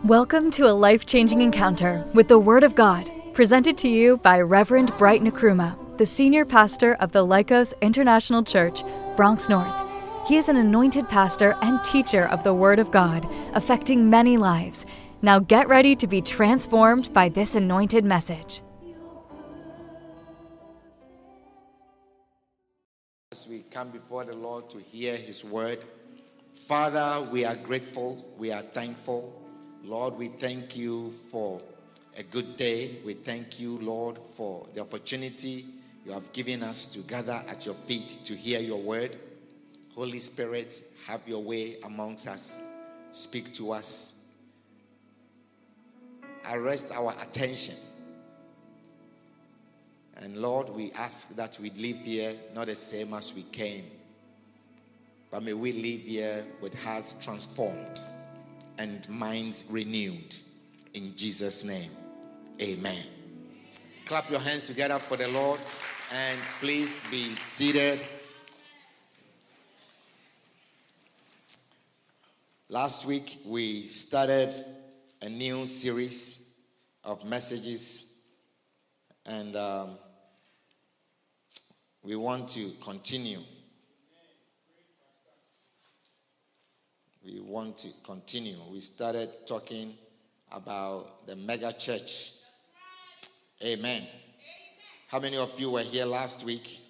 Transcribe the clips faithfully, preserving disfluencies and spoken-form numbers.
Welcome to a life-changing encounter with the Word of God, presented to you by Reverend Bright Nkrumah, the senior pastor of the Lycos International Church, Bronx North. He is an anointed pastor and teacher of the Word of God, affecting many lives. Now get ready to be transformed by this anointed message. As we come before the Lord to hear His Word, Father, we are grateful, we are thankful. Lord, we thank you for a good day. We thank you, Lord, for the opportunity you have given us to gather at your feet to hear your word. Holy Spirit, have your way amongst us. Speak to us. Arrest our attention. And Lord, we ask that we leave here not the same as we came, but may we leave here with hearts transformed and minds renewed. In Jesus' name, amen. Clap your hands together for the Lord, and please be seated. Last week, we started a new series of messages, and um, we want to continue. We want to continue. We started talking about the mega church. Amen. How many of you were here last week?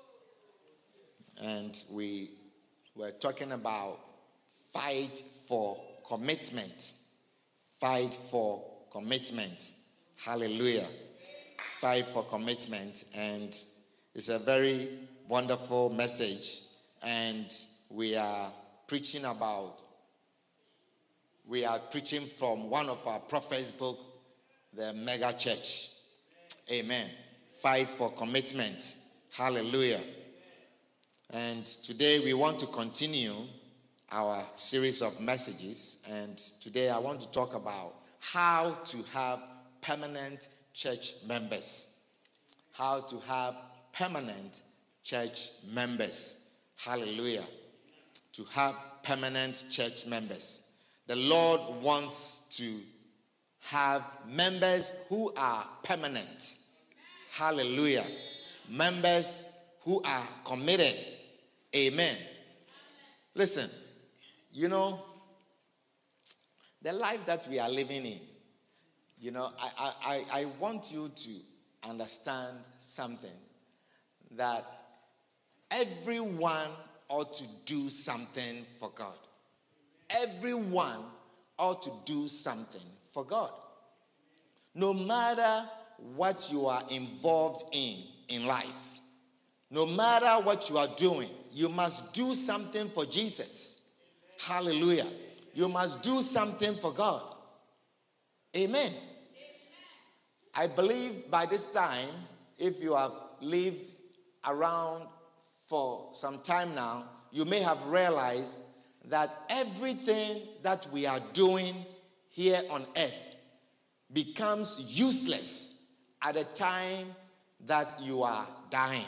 And we were talking about fight for commitment. Fight for commitment. Hallelujah. Fight for commitment. And it's a very wonderful message. And we are preaching about We are preaching from one of our prophets' book, the Mega Church. Amen. Fight for commitment. Hallelujah. And today we want to continue our series of messages. And today I want to talk about how to have permanent church members. How to have permanent church members. Hallelujah. To have permanent church members. The Lord wants to have members who are permanent. Hallelujah. Members who are committed. Amen. Listen, you know, the life that we are living in, you know, I, I, I want you to understand something, that everyone ought to do something for God. Everyone ought to do something for God. No matter what you are involved in in life, no matter what you are doing, you must do something for Jesus. Hallelujah. You must do something for God. Amen. I believe by this time, if you have lived around for some time now, you may have realized that everything that we are doing here on earth becomes useless at the time that you are dying.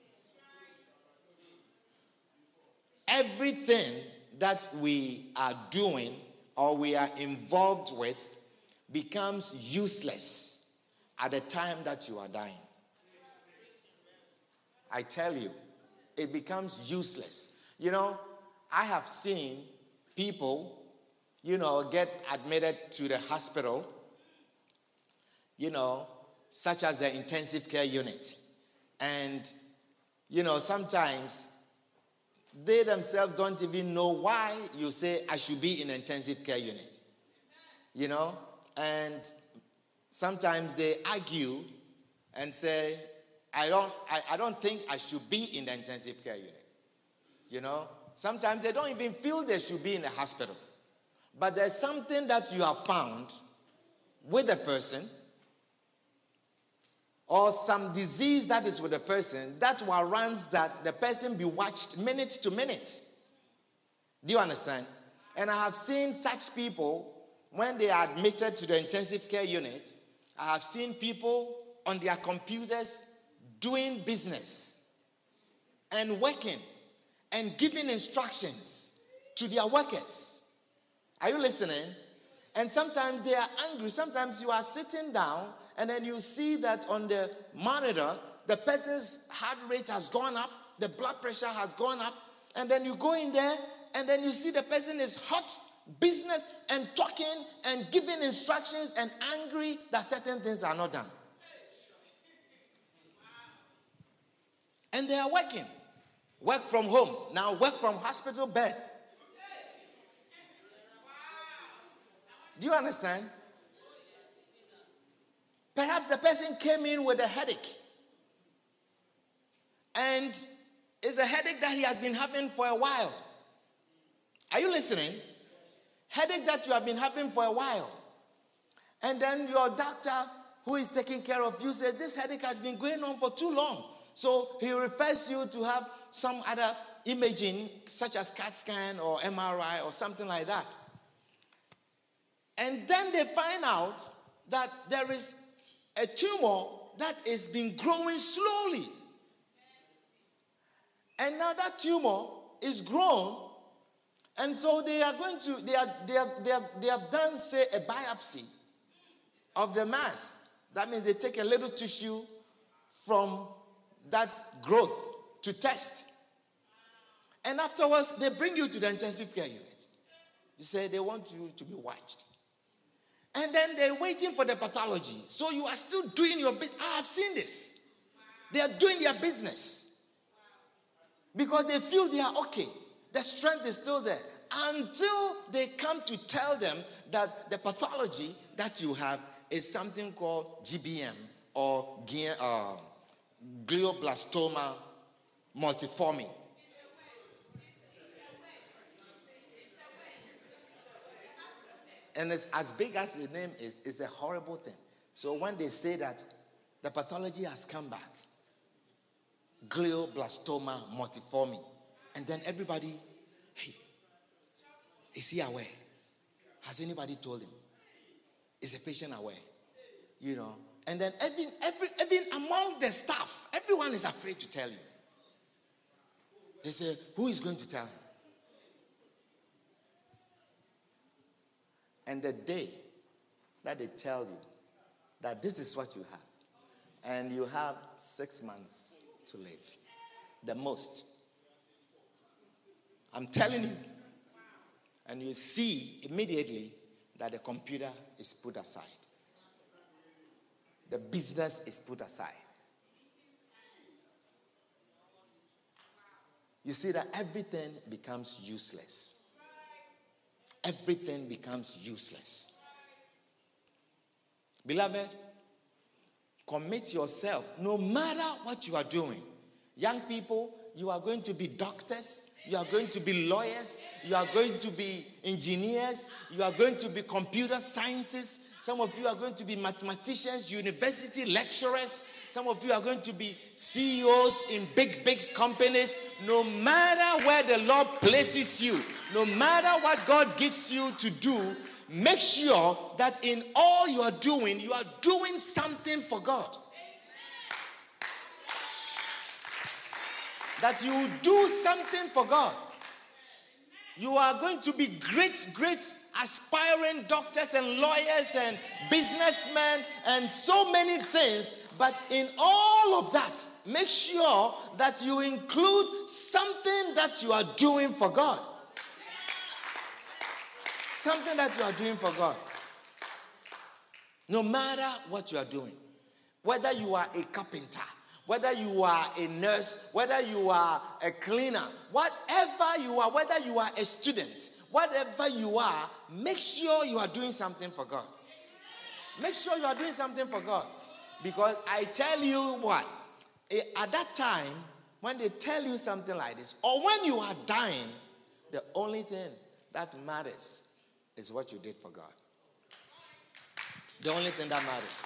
Everything that we are doing or we are involved with becomes useless at the time that you are dying. I tell you, it becomes useless. You know, I have seen people, you know, get admitted to the hospital, you know, such as the intensive care unit. And, you know, sometimes they themselves don't even know why you say, I should be in an intensive care unit. You know, and sometimes they argue and say, I don't, I, I don't think I should be in the intensive care unit. You know, sometimes they don't even feel they should be in a hospital. But there's something that you have found with a person, or some disease that is with a person, that warrants that the person be watched minute to minute. Do you understand? And I have seen such people, when they are admitted to the intensive care unit, I have seen people on their computers doing business and working and giving instructions to their workers. Are you listening? And sometimes they are angry. Sometimes you are sitting down and then you see that on the monitor, the person's heart rate has gone up, the blood pressure has gone up, and then you go in there and then you see the person is hot, business, and talking and giving instructions and angry that certain things are not done. And they are working. Work from home. Now work from hospital bed. Do you understand? Perhaps the person came in with a headache. And it's a headache that he has been having for a while. Are you listening? Headache that you have been having for a while. And then your doctor who is taking care of you says, this headache has been going on for too long. So he refers you to have some other imaging, such as CAT scan or M R I or something like that. And then they find out that there is a tumor that is been growing slowly. And now that tumor is grown, and so they are going to, they are, they are, they are, they have done, say, a biopsy of the mass. That means they take a little tissue from that growth to test. And afterwards, they bring you to the intensive care unit. You say they want you to be watched. And then they're waiting for the pathology. So you are still doing your business. I have seen this. They are doing their business. Because they feel they are okay. The strength is still there. Until they come to tell them that the pathology that you have is something called G B M or uh, glioblastoma multiforme. And it's as big as the name is, it's a horrible thing. So when they say that the pathology has come back, glioblastoma multiforme, and then everybody, hey, is he aware? Has anybody told him? Is the patient aware? You know, and then even, every, even among the staff, everyone is afraid to tell you. They say, who is going to tell him? And the day that they tell you that this is what you have, and you have six months to live, the most. I'm telling you. And you see immediately that the computer is put aside. The business is put aside. You see that everything becomes useless. Everything becomes useless. Beloved, commit yourself no matter what you are doing. Young people, you are going to be doctors, you are going to be lawyers, you are going to be engineers, you are going to be computer scientists. Some of you are going to be mathematicians, university lecturers. Some of you are going to be C E Os in big, big companies. No matter where the Lord places you, no matter what God gives you to do, make sure that in all you are doing, you are doing something for God. That you will do something for God. You are going to be great, great aspiring doctors and lawyers and businessmen and so many things. But in all of that, make sure that you include something that you are doing for God. Something that you are doing for God. No matter what you are doing. Whether you are a carpenter, whether you are a nurse, whether you are a cleaner, whatever you are, whether you are a student, whatever you are, make sure you are doing something for God. Make sure you are doing something for God. Because I tell you what, at that time, when they tell you something like this, or when you are dying, the only thing that matters is what you did for God. The only thing that matters.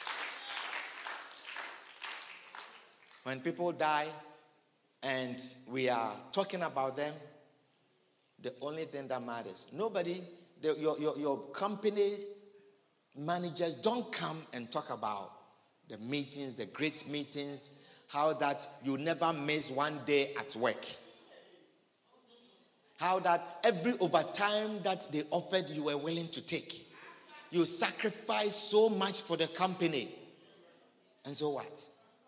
When people die and we are talking about them, the only thing that matters. Nobody, the, your, your, your company managers don't come and talk about the meetings, the great meetings, how that you never miss one day at work. How that every overtime that they offered you were willing to take. You sacrifice so much for the company. And so what?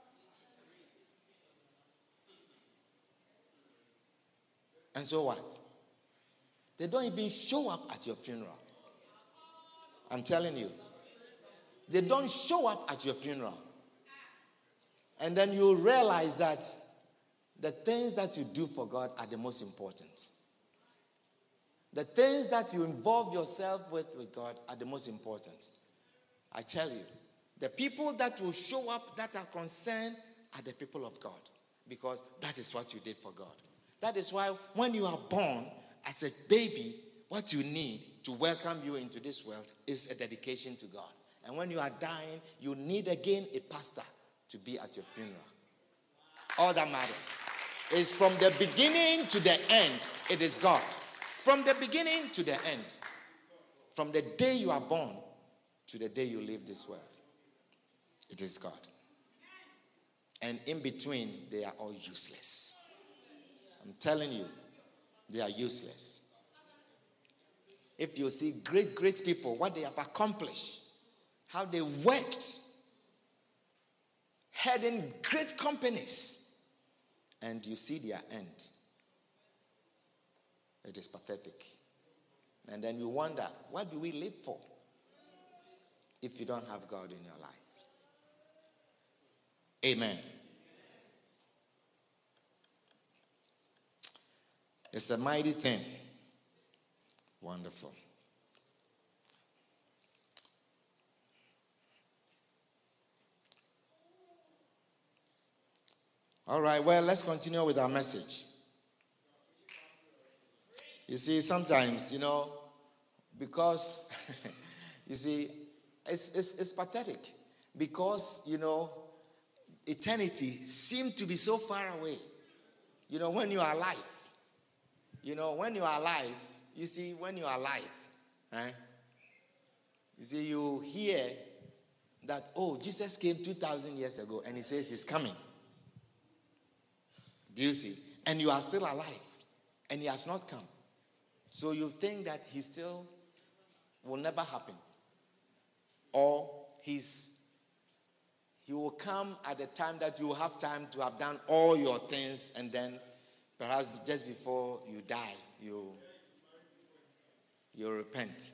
And so what? They don't even show up at your funeral. I'm telling you. They don't show up at your funeral. And then you realize that the things that you do for God are the most important. The things that you involve yourself with with God are the most important. I tell you, the people that will show up that are concerned are the people of God, because that is what you did for God. That is why when you are born as a baby, what you need to welcome you into this world is a dedication to God. And when you are dying, you need again a pastor to be at your funeral. All that matters is from the beginning to the end, it is God. From the beginning to the end. From the day you are born to the day you leave this world, it is God. And in between, they are all useless. I'm telling you, they are useless. If you see great, great people, what they have accomplished, how they worked, heading great companies, and you see their end, it is pathetic. And then you wonder, what do we live for if you don't have God in your life? Amen. It's a mighty thing. Wonderful. All right, well, let's continue with our message. You see, sometimes, you know, because, you see, it's, it's, it's pathetic. Because, you know, eternity seems to be so far away. You know, when you are alive. You know, when you are alive, you see, when you are alive, eh, you see, you hear that, oh, Jesus came two thousand years ago, and he says he's coming. Do you see? And you are still alive, and he has not come. So you think that he still will never happen. Or he's, he will come at the time that you have time to have done all your things, and then perhaps just before you die, you, you repent.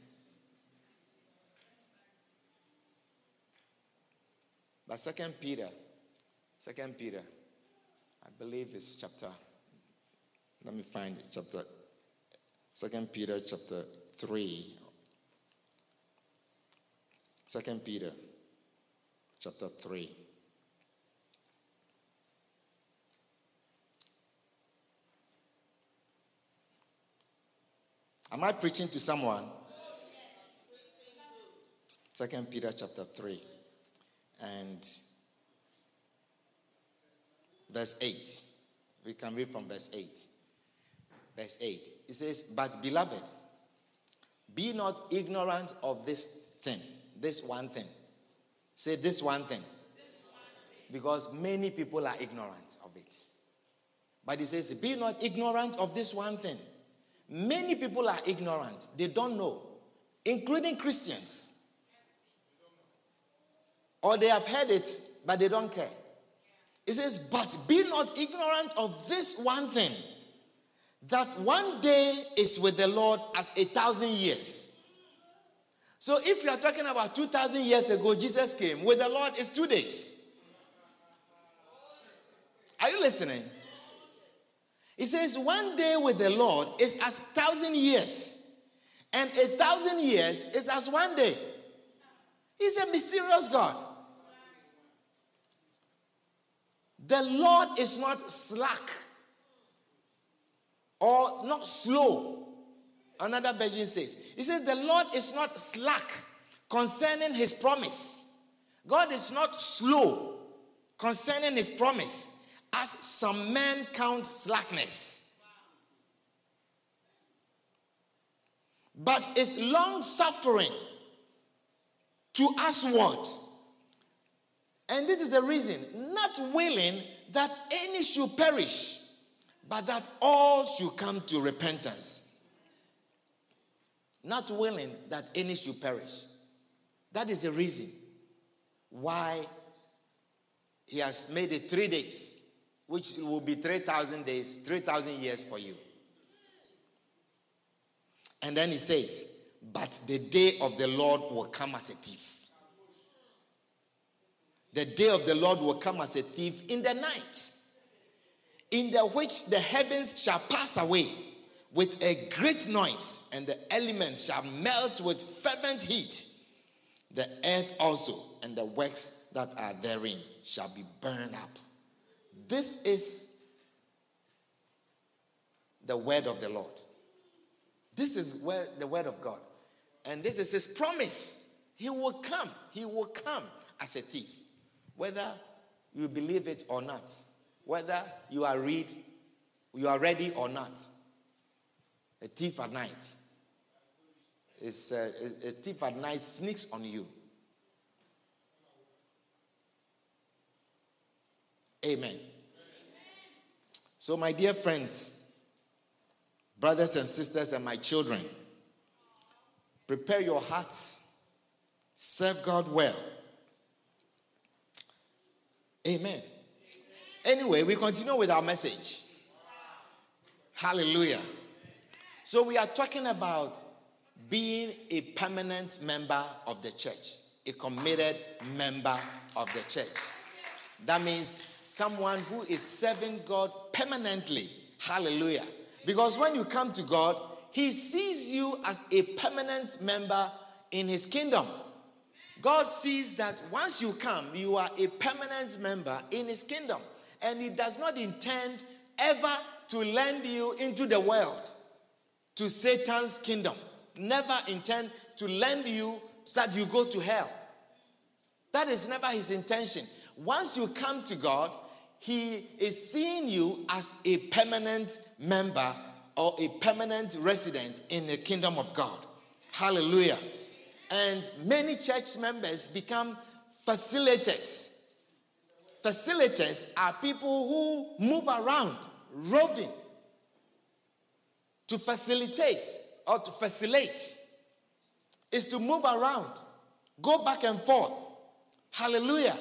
But Second Peter, Second Peter, I believe it's chapter, let me find it, chapter, Second Peter chapter three. Second Peter chapter three. Am I preaching to someone? Second Peter chapter three and verse eight. We can read from verse eight. Verse eight. It says, but beloved, be not ignorant of this thing, this one thing. Say this one thing. Because many people are ignorant of it. But it says, be not ignorant of this one thing. Many people are ignorant. They don't know, including Christians. Or they have heard it, but they don't care. It says, but be not ignorant of this one thing, that one day is with the Lord as a thousand years. So if you are talking about two thousand years ago, Jesus came, with the Lord is two days. Are you listening? It says one day with the Lord is as thousand years. And a thousand years is as one day. He's a mysterious God. The Lord is not slack or not slow. Another version says, it says the Lord is not slack concerning his promise. God is not slow concerning his promise, as some men count slackness. But is long suffering to usward. And this is the reason, not willing that any should perish, but that all should come to repentance. Not willing that any should perish. That is the reason why he has made it three days, which will be three thousand days, three thousand years for you. And then he says, but the day of the Lord will come as a thief. The day of the Lord will come as a thief in the night, in the which the heavens shall pass away with a great noise, and the elements shall melt with fervent heat. The earth also and the works that are therein shall be burned up. This is the word of the Lord. This is where the word of God. And this is his promise. He will come. He will come as a thief. Whether you believe it or not. Whether you are read, you are ready or not. A thief at night. Is uh, a thief at night sneaks on you. Amen. So my dear friends, brothers and sisters and my children, prepare your hearts. Serve God well. Amen. Anyway, we continue with our message. Hallelujah. So we are talking about being a permanent member of the church, a committed member of the church. That means someone who is serving God permanently. Hallelujah. Because when you come to God, he sees you as a permanent member in his kingdom. God sees that once you come, you are a permanent member in his kingdom. And he does not intend ever to lend you into the world, to Satan's kingdom. Never intend to lend you so that you go to hell. That is never his intention. Once you come to God, he is seeing you as a permanent member or a permanent resident in the kingdom of God. Hallelujah. And many church members become facilitators. Facilitators are people who move around, roving, to facilitate or to facilitate is to move around, go back and forth. Hallelujah.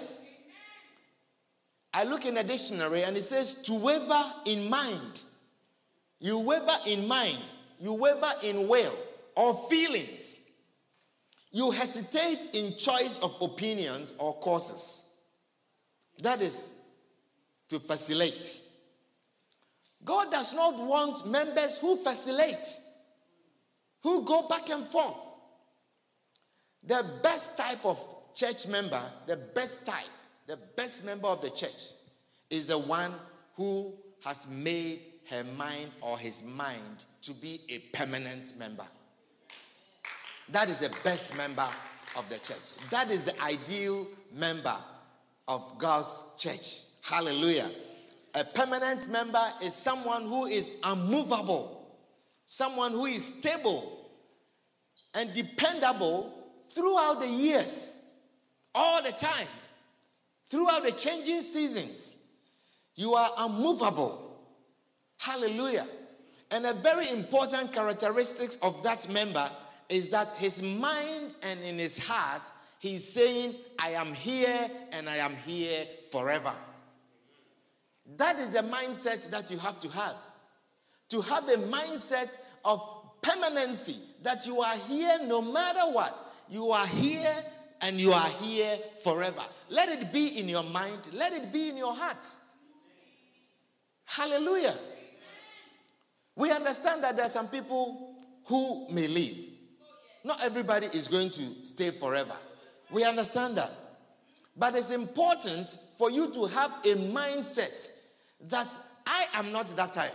I look in a dictionary and it says to waver in mind. You waver in mind. You waver in will or feelings. You hesitate in choice of opinions or courses. That is to facilitate. God does not want members who facilitate, who go back and forth. The best type of church member, the best type, the best member of the church is the one who has made her mind or his mind to be a permanent member. That is the best member of the church. That is the ideal member of God's church. Hallelujah. A permanent member is someone who is unmovable, someone who is stable and dependable throughout the years, all the time, throughout the changing seasons. You are unmovable. Hallelujah. And a very important characteristic of that member is that his mind and in his heart, he's saying, I am here and I am here forever. That is the mindset that you have to have. To have a mindset of permanency, that you are here no matter what. You are here and you are here forever. Let it be in your mind. Let it be in your heart. Hallelujah. We understand that there are some people who may leave. Not everybody is going to stay forever. We understand that. But it's important for you to have a mindset that I am not that type.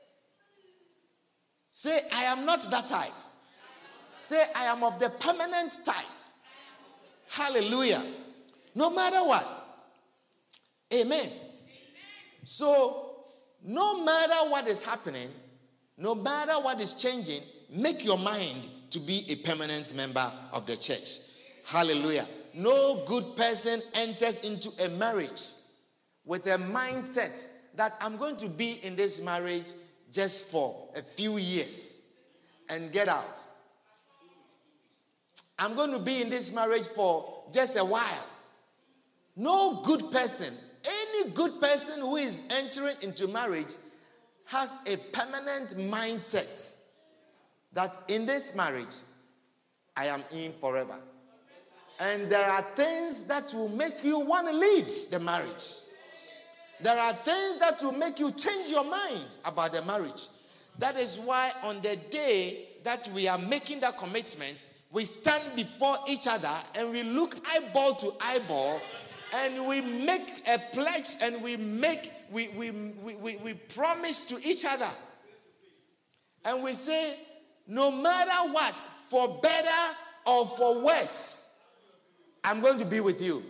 Say, I am not that type. Say, I am of the permanent type. Hallelujah. No matter what. Amen. So, no matter what is happening, no matter what is changing, make your mind to be a permanent member of the church. Hallelujah. No good person enters into a marriage with a mindset that I'm going to be in this marriage just for a few years and get out. I'm going to be in this marriage for just a while. No good person, any good person who is entering into marriage has a permanent mindset that in this marriage, I am in forever. And there are things that will make you want to leave the marriage. There are things that will make you change your mind about the marriage. That is why on the day that we are making that commitment, we stand before each other and we look eyeball to eyeball and we make a pledge and we make, we, we, we, we, we promise to each other. And we say, no matter what, for better or for worse, I'm going to be with you.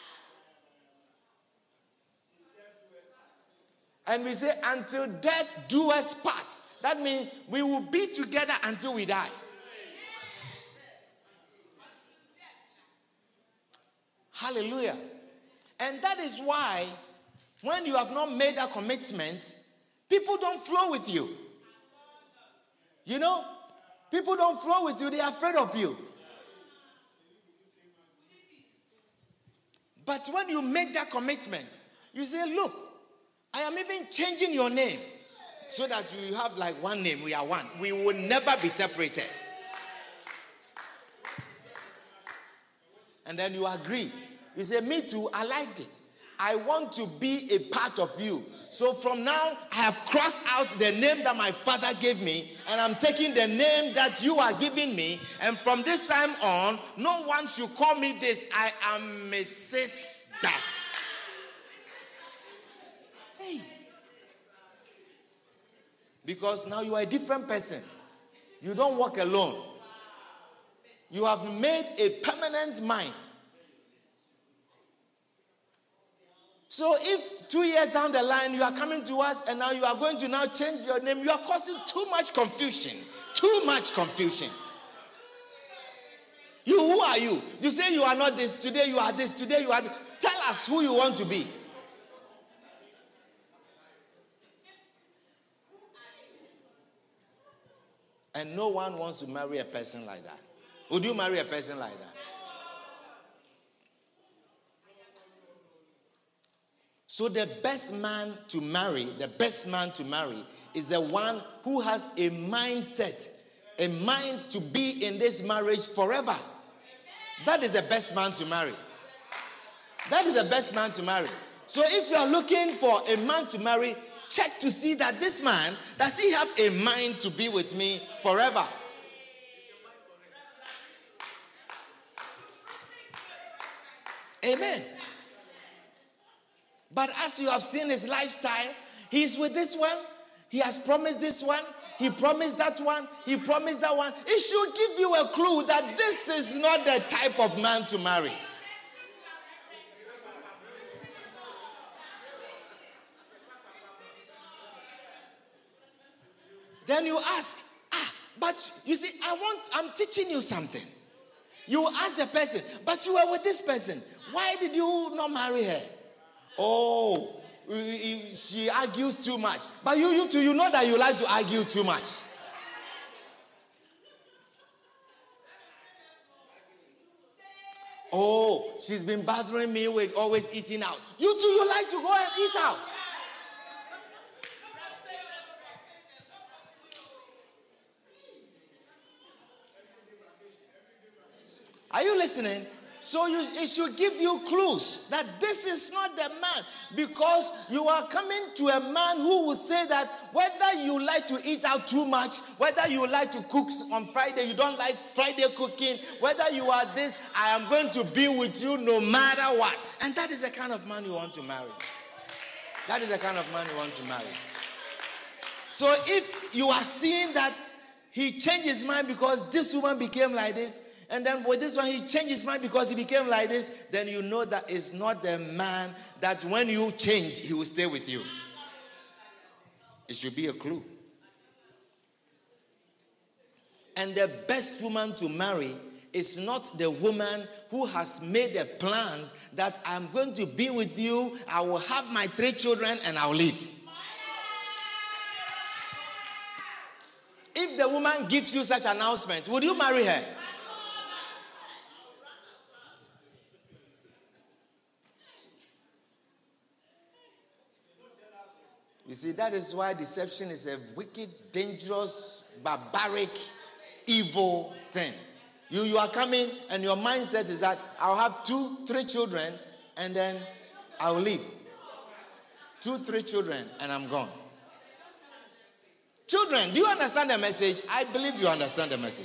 And we say, until death do us part. That means we will be together until we die. Hallelujah. And that is why when you have not made a commitment, people don't flow with you. You know, people don't flow with you. They are afraid of you. But when you make that commitment, you say, look, I am even changing your name so that you have like one name. We are one. We will never be separated. And then you agree. You say, me too, I liked it. I want to be a part of you. So from now, I have crossed out the name that my father gave me, and I'm taking the name that you are giving me. And from this time on, no one should call me this. I am Missus That. Hey. Because now you are a different person. You don't walk alone. You have made a permanent mind. So if two years down the line you are coming to us and now you are going to now change your name, you are causing too much confusion. Too much confusion. You, who are you? You say you are not this, today you are this, today you are this. Tell us who you want to be. And no one wants to marry a person like that. Would you marry a person like that? So the best man to marry, the best man to marry is the one who has a mindset, a mind to be in this marriage forever. That is the best man to marry. That is the best man to marry. So if you are looking for a man to marry, check to see that this man, does he have a mind to be with me forever? Amen. But as you have seen his lifestyle, he's with this one, he has promised this one, he promised that one, he promised that one. It should give you a clue that this is not the type of man to marry. Then you ask, ah, but you see, I want, I'm teaching you something. You ask the person, but you were with this person. Why did you not marry her? Oh, she argues too much. But you, you too, you know that you like to argue too much. Oh, she's been bothering me with always eating out. You too, you like to go and eat out. Are you listening? So you, it should give you clues that this is not the man, because you are coming to a man who will say that whether you like to eat out too much, whether you like to cook on Friday, you don't like Friday cooking, whether you are this, I am going to be with you no matter what. And that is the kind of man you want to marry. That is the kind of man you want to marry. So if you are seeing that he changed his mind because this woman became like this, and then with this one, he changed his mind because he became like this, then you know that it's not the man that when you change, he will stay with you. It should be a clue. And the best woman to marry is not the woman who has made the plans that I'm going to be with you, I will have my three children, and I'll leave. If the woman gives you such an announcement, would you marry her? You see, that is why deception is a wicked, dangerous, barbaric, evil thing. You, you are coming and your mindset is that I'll have two, three children and then I'll leave. Two, three children and I'm gone. Children, do you understand the message? I believe you understand the message.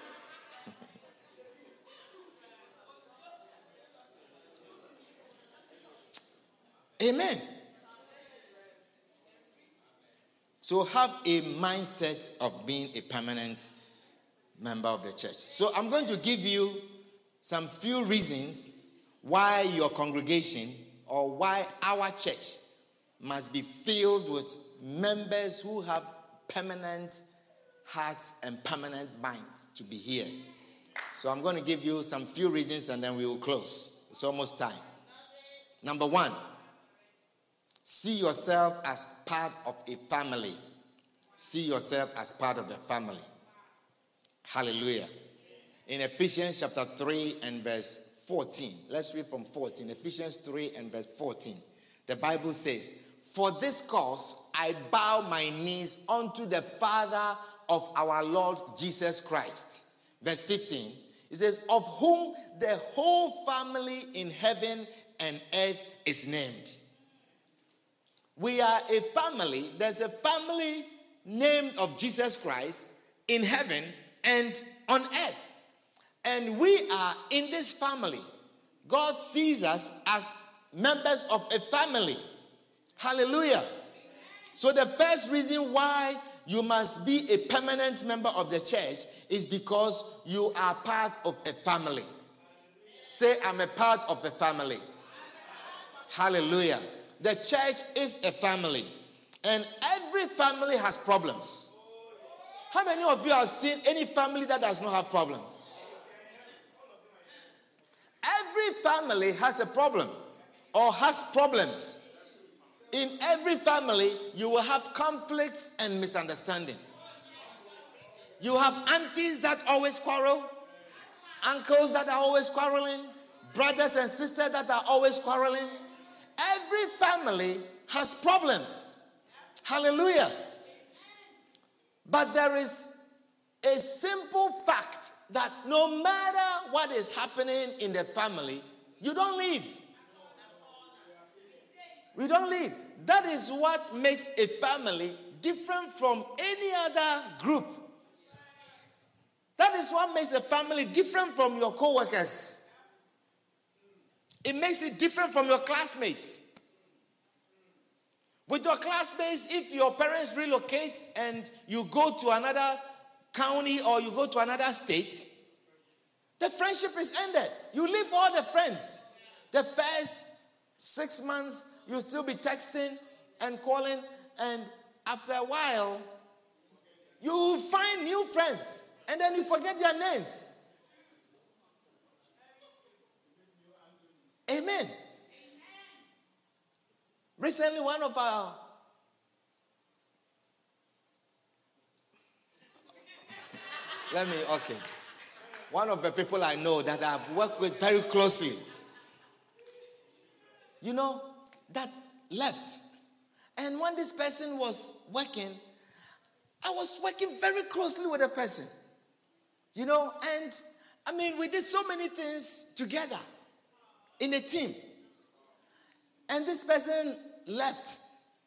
Amen. So have a mindset of being a permanent member of the church. So I'm going to give you some few reasons why your congregation or why our church must be filled with members who have permanent hearts and permanent minds to be here. So I'm going to give you some few reasons and then we will close. It's almost time. Number one, see yourself as part of a family. See yourself as part of a family. Hallelujah. In Ephesians chapter three and verse fourteen. Let's read from fourteen. Ephesians three and verse fourteen. The Bible says, "For this cause I bow my knees unto the Father of our Lord Jesus Christ." Verse fifteen. It says, "Of whom the whole family in heaven and earth is named." We are a family. There's a family named of Jesus Christ in heaven and on earth. And we are in this family. God sees us as members of a family. Hallelujah. So the first reason why you must be a permanent member of the church is because you are part of a family. Say, I'm a part of a family. Hallelujah. The church is a family. And every family has problems. How many of you have seen any family that does not have problems? Every family has a problem or has problems. In every family, you will have conflicts and misunderstanding. You have aunties that always quarrel, uncles that are always quarreling, brothers and sisters that are always quarreling. Every family has problems. Hallelujah. But there is a simple fact that no matter what is happening in the family, you don't leave. We don't leave. That is what makes a family different from any other group. That is what makes a family different from your co-workers. It makes it different from your classmates. With your classmates, if your parents relocate and you go to another county or you go to another state, the friendship is ended. You leave all the friends. The first six months, you'll still be texting and calling, and after a while, you will find new friends, and then you forget their names. Amen. Recently, one of our let me okay, one of the people I know that I've worked with very closely, you know, that left. And when this person was working, I was working very closely with the person, you know, and I mean, we did so many things together in a team. And this person left.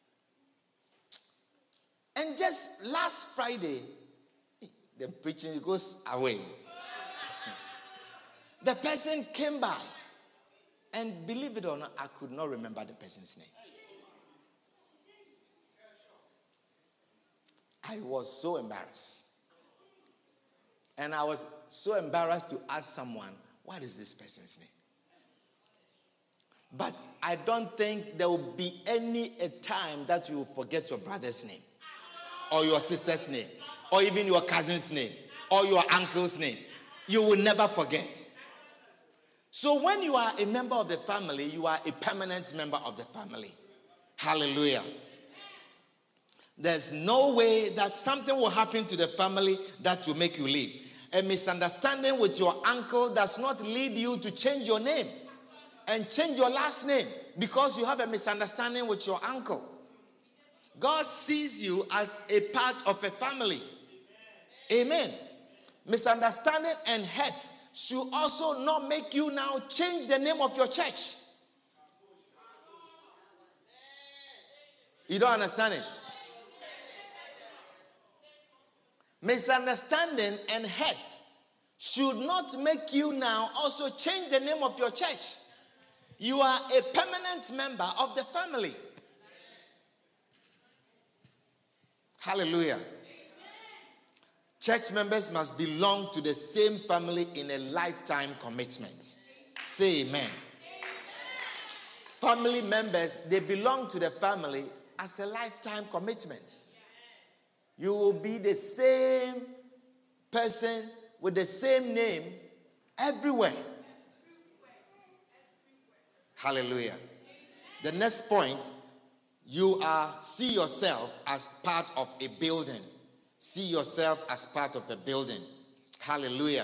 And just last Friday, the preaching goes away. The person came by. And believe it or not, I could not remember the person's name. I was so embarrassed. And I was so embarrassed to ask someone, what is this person's name? But I don't think there will be any a time that you will forget your brother's name, or your sister's name, or even your cousin's name, or your uncle's name. You will never forget. So when you are a member of the family, you are a permanent member of the family. Hallelujah. There's no way that something will happen to the family that will make you leave. A misunderstanding with your uncle does not lead you to change your name and change your last name because you have a misunderstanding with your uncle. God sees you as a part of a family. Amen. Misunderstanding and hate should also not make you now change the name of your church. You don't understand it? Misunderstanding and hate should not make you now also change the name of your church. You are a permanent member of the family. Hallelujah. Church members must belong to the same family in a lifetime commitment. Say amen. Amen. Family members, they belong to the family as a lifetime commitment. You will be the same person with the same name everywhere. Hallelujah. The next point, you are see yourself as part of a building. See yourself as part of a building. Hallelujah.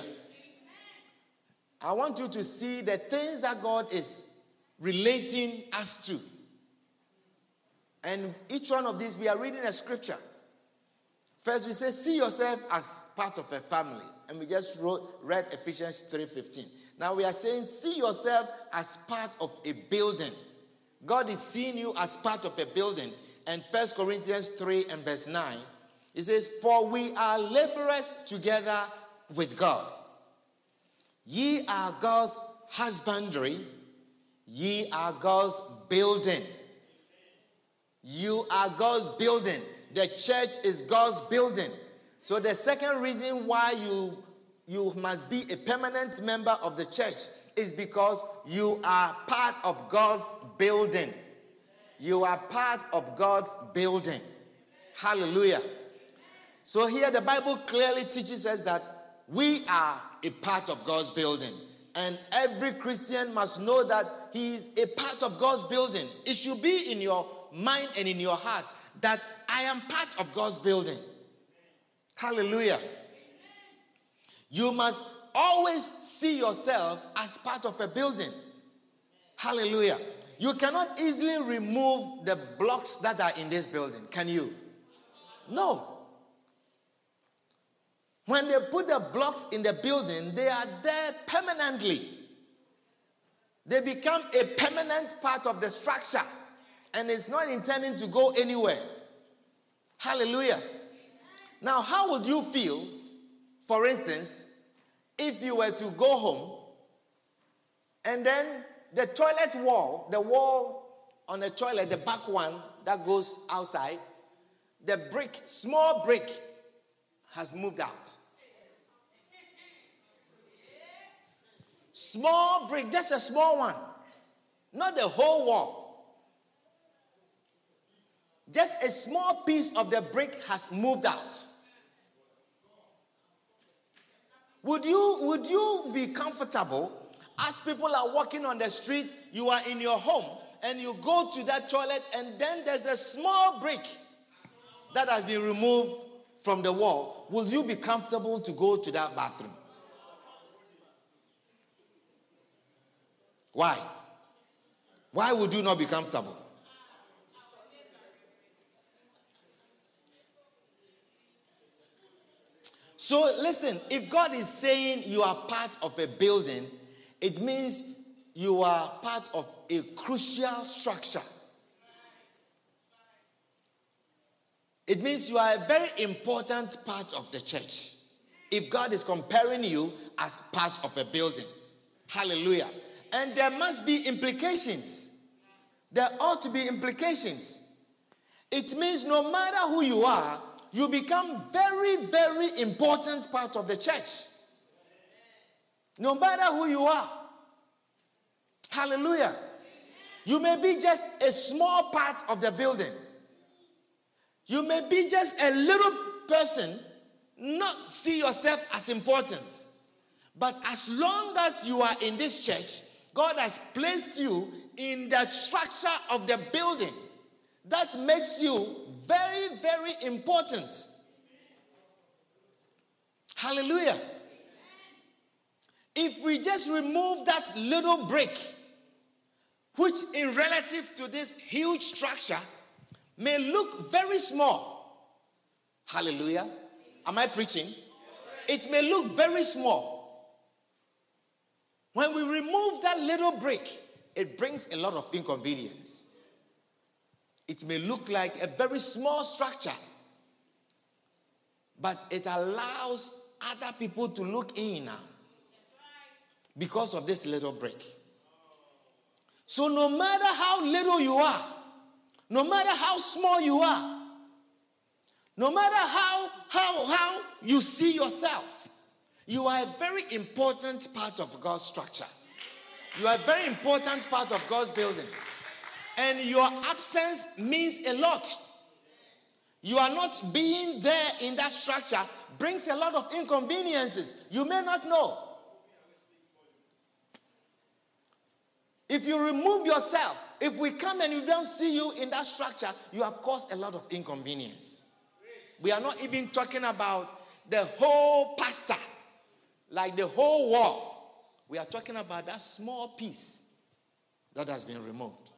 I want you to see the things that God is relating us to. And each one of these, we are reading a scripture. First, we say, see yourself as part of a family. And we just wrote, read Ephesians three fifteen. Now we are saying, see yourself as part of a building. God is seeing you as part of a building. And First Corinthians three and verse nine, it says, for we are laborers together with God. Ye are God's husbandry. Ye are God's building. You are God's building. The church is God's building. So the second reason why you, you must be a permanent member of the church is because you are part of God's building. You are part of God's building. Hallelujah. So here the Bible clearly teaches us that we are a part of God's building. And every Christian must know that he is a part of God's building. It should be in your mind and in your heart that I am part of God's building. Hallelujah. You must always see yourself as part of a building. Hallelujah. You cannot easily remove the blocks that are in this building. Can you? No. When they put the blocks in the building, they are there permanently. They become a permanent part of the structure. And it's not intending to go anywhere. Hallelujah. Now, how would you feel, for instance, if you were to go home and then the toilet wall, the wall on the toilet, the back one that goes outside, the brick, small brick, has moved out. Small brick, just a small one. Not the whole wall. Just a small piece of the brick has moved out. Would you, would you be comfortable as people are walking on the street, you are in your home, and you go to that toilet, and then there's a small brick that has been removed from the wall? Will you be comfortable to go to that bathroom? Why? Why would you not be comfortable? So listen, if God is saying you are part of a building, it means you are part of a crucial structure. It means you are a very important part of the church. If God is comparing you as part of a building. Hallelujah. And there must be implications. There ought to be implications. It means no matter who you are, you become very, very important part of the church. No matter who you are. Hallelujah. You may be just a small part of the building. You may be just a little person, not see yourself as important. But as long as you are in this church, God has placed you in the structure of the building. That makes you very, very important. Hallelujah. If we just remove that little brick, which in relative to this huge structure may look very small. Hallelujah. Am I preaching? It may look very small. When we remove that little brick, it brings a lot of inconvenience. It may look like a very small structure, but it allows other people to look in now because of this little brick. So no matter how little you are, no matter how small you are, no matter how, how, how you see yourself, you are a very important part of God's structure. You are a very important part of God's building. And your absence means a lot. You are not being there in that structure brings a lot of inconveniences. You may not know. If you remove yourself, if we come and we don't see you in that structure, you have caused a lot of inconvenience. We are not even talking about the whole pastor, like the whole wall. We are talking about that small piece that has been removed.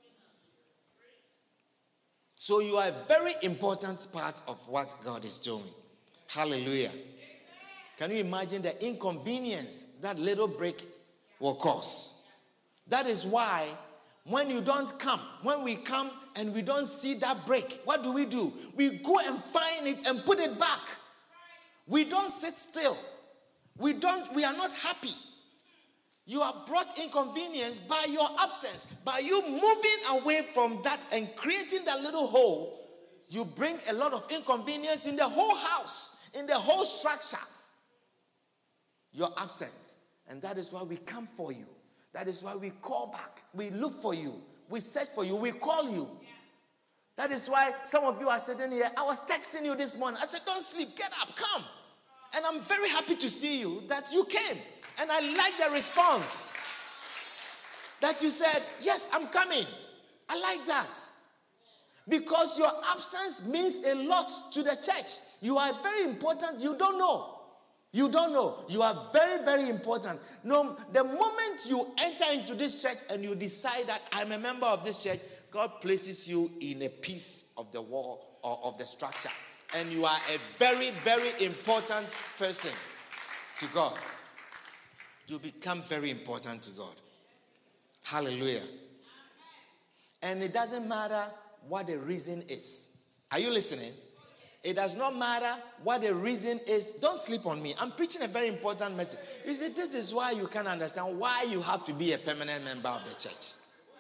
So you are a very important part of what God is doing. Hallelujah. Can you imagine the inconvenience that little brick will cause? That is why when you don't come, when we come and we don't see that brick, what do we do? We go and find it and put it back. We don't sit still. We don't, we are not happy. You are brought inconvenience by your absence. By you moving away from that and creating that little hole, you bring a lot of inconvenience in the whole house, in the whole structure. Your absence. And that is why we come for you. That is why we call back. We look for you. We search for you. We call you. That is why some of you are sitting here. I was texting you this morning. I said, don't sleep. Get up. Come. And I'm very happy to see you that you came. And I like the response that you said, yes, I'm coming. I like that. Because your absence means a lot to the church. You are very important. You don't know. You don't know. You are very, very important. No, the moment you enter into this church and you decide that I'm a member of this church, God places you in a piece of the wall or of the structure. And you are a very, very important person to God. You become very important to God. Hallelujah. And it doesn't matter what the reason is. Are you listening? It does not matter what the reason is. Don't sleep on me. I'm preaching a very important message. You see, this is why you can understand why you have to be a permanent member of the church.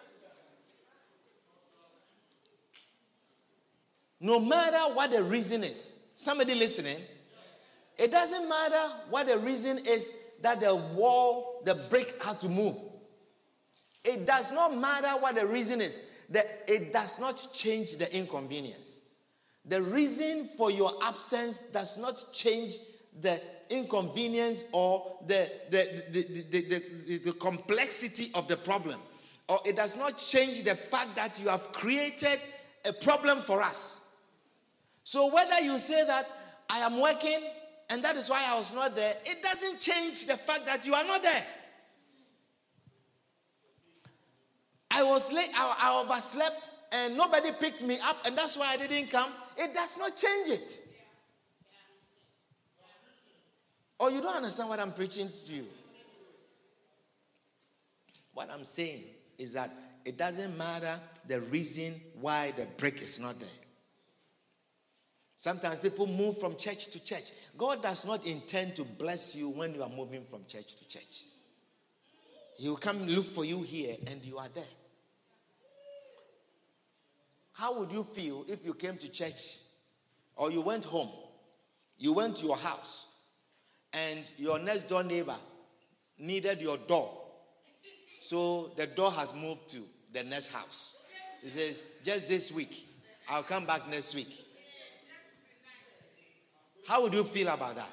No matter what the reason is. Somebody listening? It doesn't matter what the reason is that the wall, the brick had to move. It does not matter what the reason is. That it does not change the inconvenience. The reason for your absence does not change the inconvenience or the, the, the, the, the, the, the complexity of the problem. Or it does not change the fact that you have created a problem for us. So whether you say that I am working and that is why I was not there, it doesn't change the fact that you are not there. I was late, I, I overslept and nobody picked me up and that's why I didn't come. It does not change it. Or you don't understand what I'm preaching to you. What I'm saying is that it doesn't matter the reason why the brick is not there. Sometimes people move from church to church. God does not intend to bless you when you are moving from church to church. He will come look for you here and you are there. How would you feel if you came to church or you went home, you went to your house, and your next door neighbor needed your door? So the door has moved to the next house. He says, just this week, I'll come back next week. How would you feel about that?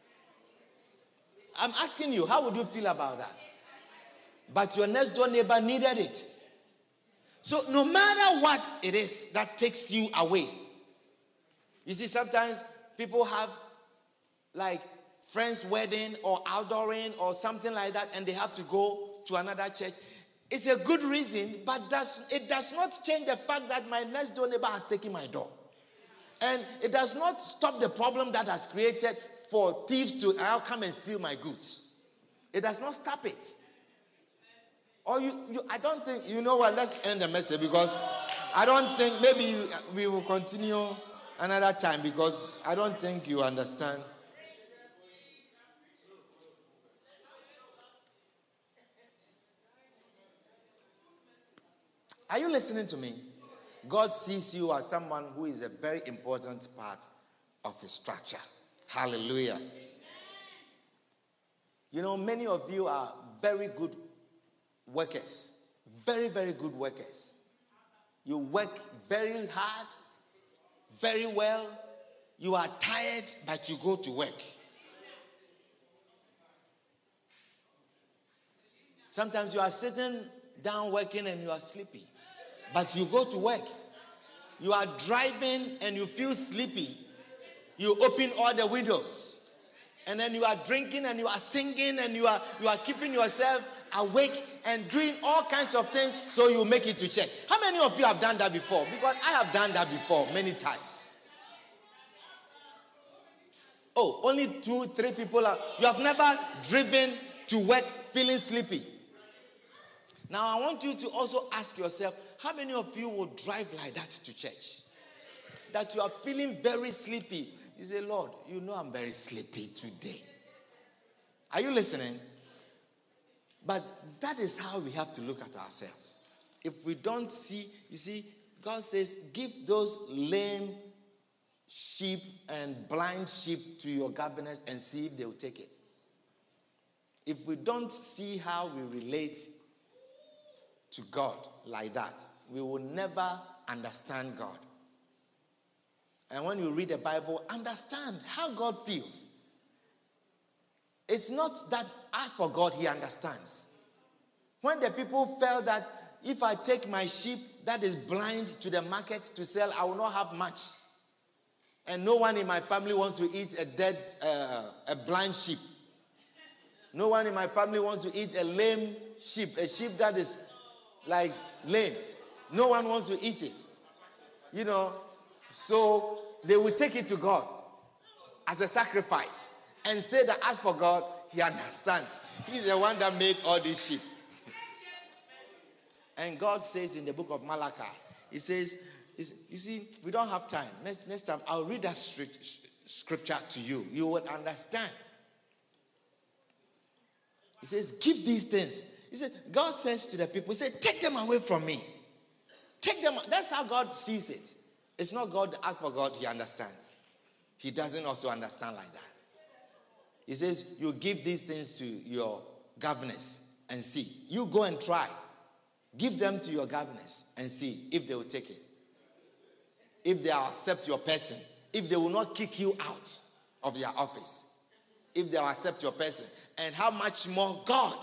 I'm asking you, how would you feel about that? But your next door neighbor needed it. So no matter what it is that takes you away. You see, sometimes people have like friends' wedding or outdooring or something like that, and they have to go to another church. It's a good reason, but does, it does not change the fact that my next door neighbor has taken my door. And it does not stop the problem that has created for thieves to I'll come and steal my goods. It does not stop it. Or you, you I don't think, you know what, let's end the message because I don't think, maybe we will continue another time because I don't think you understand. Are you listening to me? God sees you as someone who is a very important part of his structure. Hallelujah. You know, many of you are very good workers. Very, very good workers. You work very hard, very well. You are tired, but you go to work. Sometimes you are sitting down working and you are sleepy, but you go to work. You are driving and you feel sleepy. You open all the windows. And then you are drinking and you are singing and you are, you are keeping yourself awake and doing all kinds of things so you make it to church. How many of you have done that before? Because I have done that before many times. Oh, only two, three people are. You have never driven to work feeling sleepy. Now I want you to also ask yourself, how many of you will drive like that to church? That you are feeling very sleepy. You say, Lord, you know I'm very sleepy today. Are you listening? But that is how we have to look at ourselves. If we don't see, you see, God says, give those lame sheep and blind sheep to your governors and see if they will take it. If we don't see how we relate to God like that, we will never understand God. And when you read the Bible, understand how God feels. It's not that as for God, he understands. When the people felt that if I take my sheep that is blind to the market to sell, I will not have much. And no one in my family wants to eat a dead, uh, a blind sheep. No one in my family wants to eat a lame sheep, a sheep that is like lame. No one wants to eat it. You know, so they will take it to God as a sacrifice and say that as for God, he understands. He's the one that made all these sheep. And God says in the book of Malachi, he says, you see, we don't have time. Next, next time, I'll read that scripture to you. You will understand. He says, give these things. He said, God says to the people, he said, take them away from me. Take them. That's how God sees it. It's not God, as for God, he understands. He doesn't also understand like that. He says, you give these things to your governors and see. You go and try. Give them to your governors and see if they will take it. If they accept your person. If they will not kick you out of their office. If they will accept your person. And how much more God.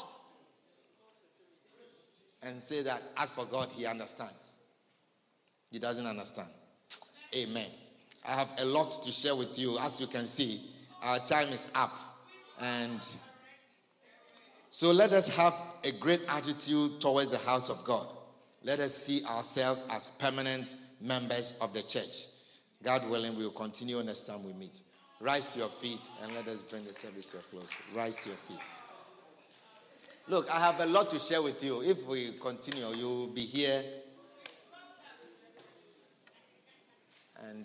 And say that as for God, he understands. He doesn't understand. Amen. I have a lot to share with you. As you can see, our time is up. And so let us have a great attitude towards the house of God. Let us see ourselves as permanent members of the church. God willing, we will continue next time we meet. Rise to your feet and let us bring the service to a close. Rise to your feet. Look, I have a lot to share with you. If we continue, you will be here. And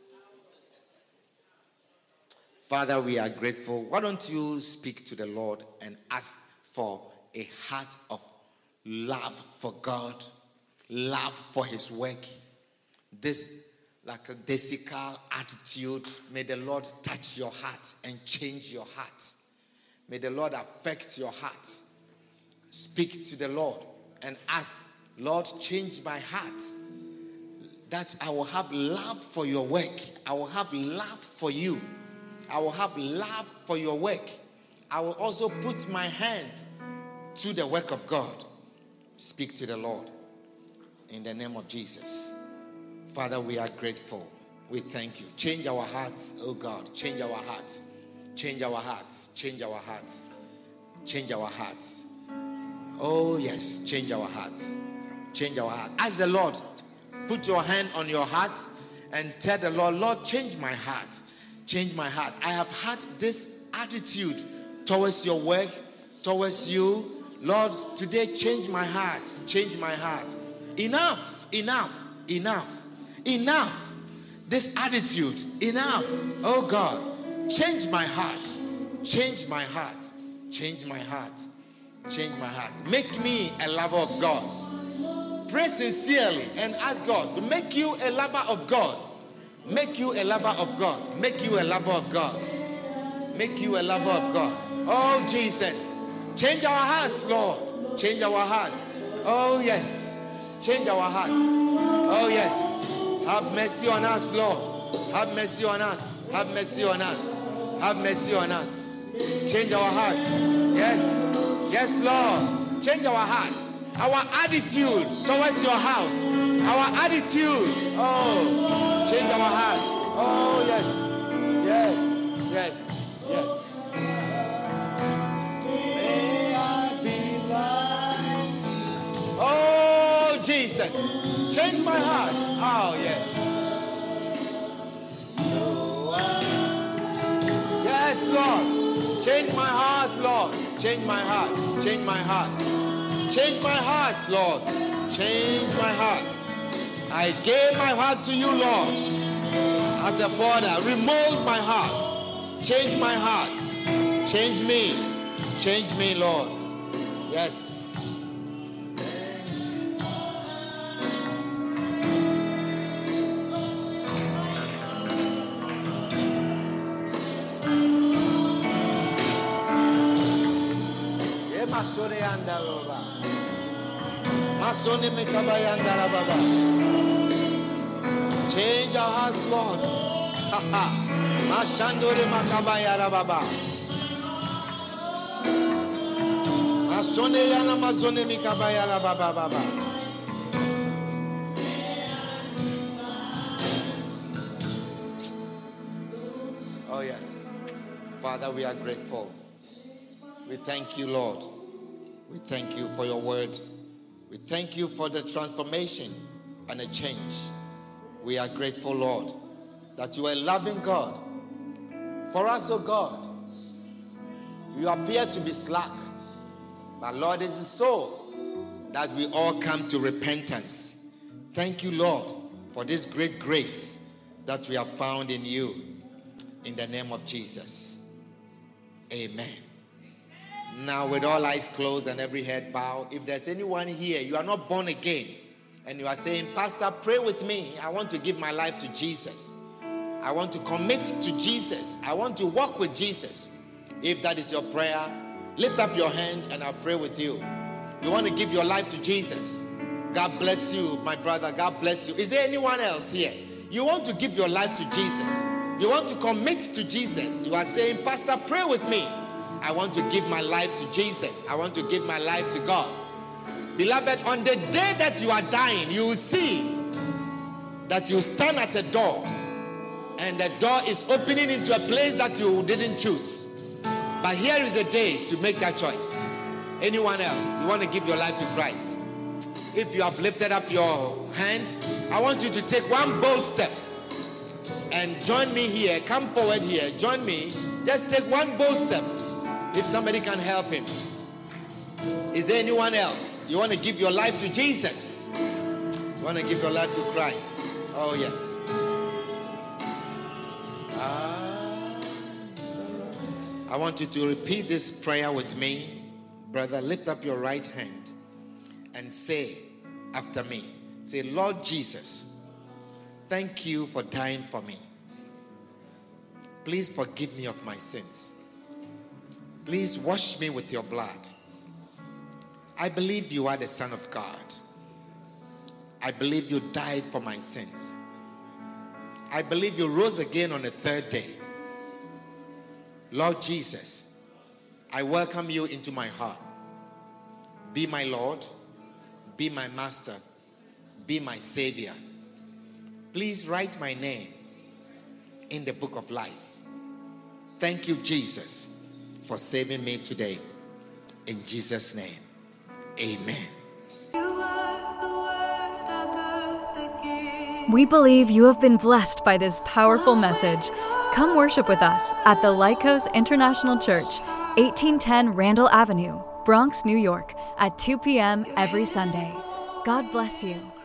Father, we are grateful. Why don't you speak to the Lord and ask for a heart of love for God, love for his work. This, like a desical attitude, may the Lord touch your heart and change your heart. May the Lord affect your heart. Speak to the Lord and ask, Lord, change my heart. That I will have love for your work. I will have love for you. I will have love for your work. I will also put my hand to the work of God. Speak to the Lord in the name of Jesus. Father, we are grateful. We thank you. Change our hearts, oh God. Change our hearts. Change our hearts. Change our hearts. Change our hearts. Oh, yes. Change our hearts. Change our heart. Ask the Lord. Put your hand on your heart and tell the Lord, Lord, change my heart. Change my heart. I have had this attitude towards your work, towards you. Lord, today change my heart. Change my heart. Enough, enough, enough, enough. This attitude, enough. Oh God, change my heart. Change my heart. Change my heart. Change my heart. Make me a lover of God. Pray sincerely and ask God to make you a lover of God. Make you a lover of God. Make you a lover of God. Make you a lover of God. Oh, Jesus. Change our hearts, Lord. Change our hearts. Oh, yes. Change our hearts. Oh, yes. Have mercy on us, Lord. Have mercy on us. Have mercy on us. Have mercy on us. Change our hearts. Yes. Yes, Lord. Change our hearts. Our attitude towards your house. Our attitude. Oh, change our hearts. Oh, yes. Yes. Yes. Yes. May I be like you. Oh, Jesus. Change my heart. Oh, yes. Yes, Lord. Change my heart, Lord. Change my heart. Change my heart. Change my heart, Lord. Change my heart. I gave my heart to you, Lord. As a potter, remold my heart. Change my heart. Change me. Change me, Lord. Yes. Change our hearts, Lord. Mashandore makabaya rababa. Masone yana mazone mikabaya rababa baba. Oh yes. Father, we are grateful. We thank you, Lord. We thank you for your word. We thank you for the transformation and a change. We are grateful, Lord, that you are a loving God. For us, oh God, you appear to be slack. But Lord, it is so that we all come to repentance. Thank you, Lord, for this great grace that we have found in you. In the name of Jesus. Amen. Now, with all eyes closed and every head bowed, if there's anyone here, you are not born again, and you are saying, Pastor, pray with me. I want to give my life to Jesus. I want to commit to Jesus. I want to walk with Jesus. If that is your prayer, lift up your hand and I'll pray with you. You want to give your life to Jesus. God bless you, my brother. God bless you. Is there anyone else here? You want to give your life to Jesus. You want to commit to Jesus. You are saying, Pastor, pray with me. I want to give my life to Jesus. I want to give my life to God. Beloved, on the day that you are dying, you will see that you stand at a door and the door is opening into a place that you didn't choose. But here is the day to make that choice. Anyone else, you want to give your life to Christ? If you have lifted up your hand, I want you to take one bold step and join me here. Come forward here. Join me. Just take one bold step. If somebody can help him. Is there anyone else? You want to give your life to Jesus? You want to give your life to Christ? Oh, yes. I want you to repeat this prayer with me. Brother, lift up your right hand and say after me. Say, Lord Jesus, thank you for dying for me. Please forgive me of my sins. Please wash me with your blood. I believe you are the Son of God. I believe you died for my sins. I believe you rose again on the third day. Lord Jesus, I welcome you into my heart. Be my Lord. Be my Master. Be my Savior. Please write my name in the book of life. Thank you, Jesus, for saving me today. In Jesus' name, Amen. We believe you have been blessed by this powerful message. Come worship with us at the Lycos International Church, eighteen ten Randall Avenue, Bronx, New York, at two p.m. every Sunday. God bless you.